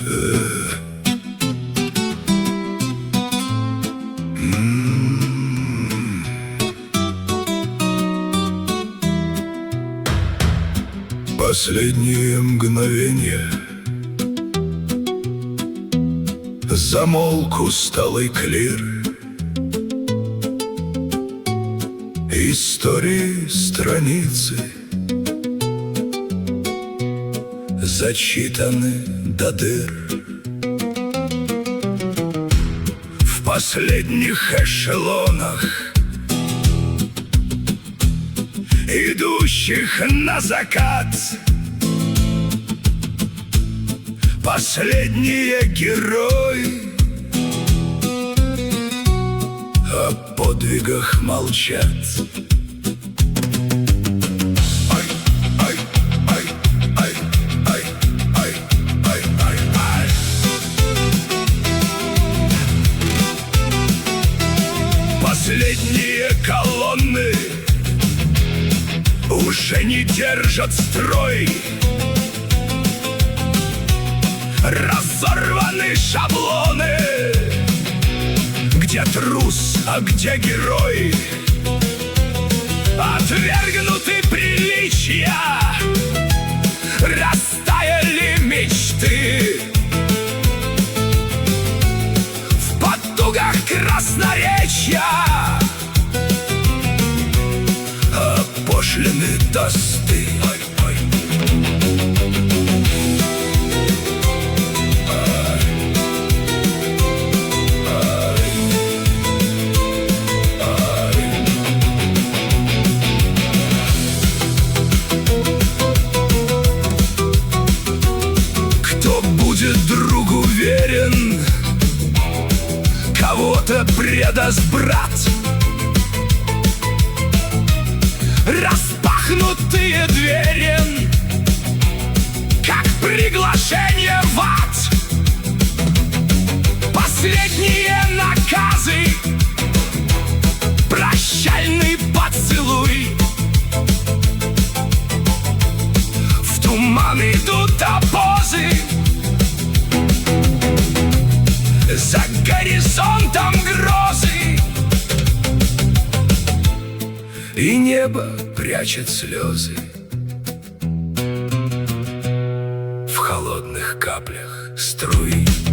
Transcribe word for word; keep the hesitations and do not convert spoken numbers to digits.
Последние мгновения. Замолк усталый клир. Истории страницы зачитаны до дыр. В последних эшелонах, идущих на закат, последние герои о подвигах молчат. Ай, ай, ай, ай, ай, ай, ай, ай, ай. Последние колонны уже не держат строй. Разорваны шаблоны, где трус, а где герой. Отвергнуты приличия, растаяли мечты. В потугах красноречия опошлены тосты. Другу верен, кого-то предаст брат. Распахнутые двери, как приглашение в ад. Последние наказы, прощальный поцелуй. В туман идут обозы, за горизонтом грозы, и небо прячет слезы в холодных каплях струи.